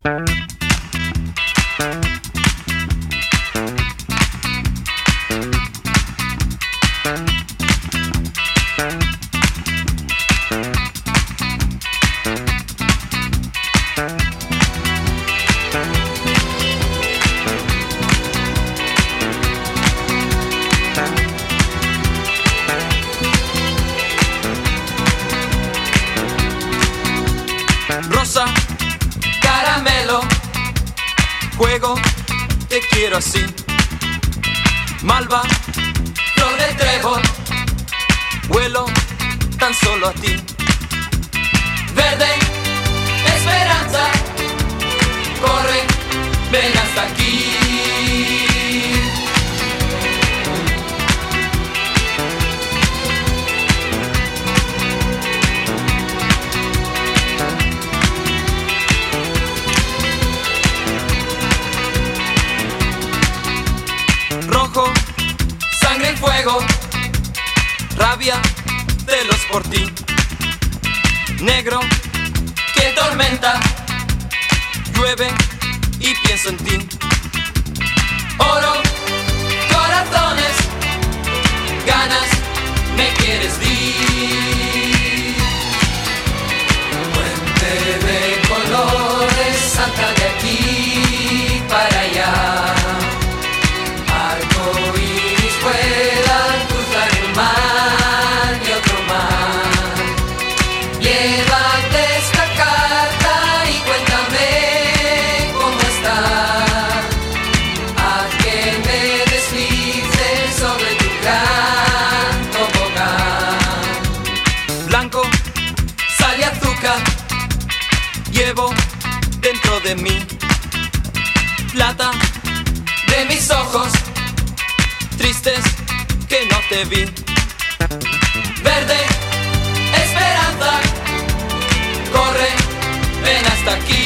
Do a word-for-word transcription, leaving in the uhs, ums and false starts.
Rosa, caramelo, juego, te quiero así. Malva, flor de trébol, vuelo tan solo a ti. Verde, esperanza, corre, ven hasta aquí. Rojo, sangre y fuego, rabia, celos por ti. Negro, que tormenta, llueve y pienso en ti. Oro, corazones, ganas, me quieres dir. Puente de colores, salta de aquí para allá. Puedan cruzar el mar y otro mar. Llévate esta carta y cuéntame cómo está. Haz que me deslice sobre tu gran tobogán. Blanco, sal y azúcar, llevo dentro de mí. Plata de mis ojos, tristes que no te vi. Verde, esperanza, corre, ven hasta aquí.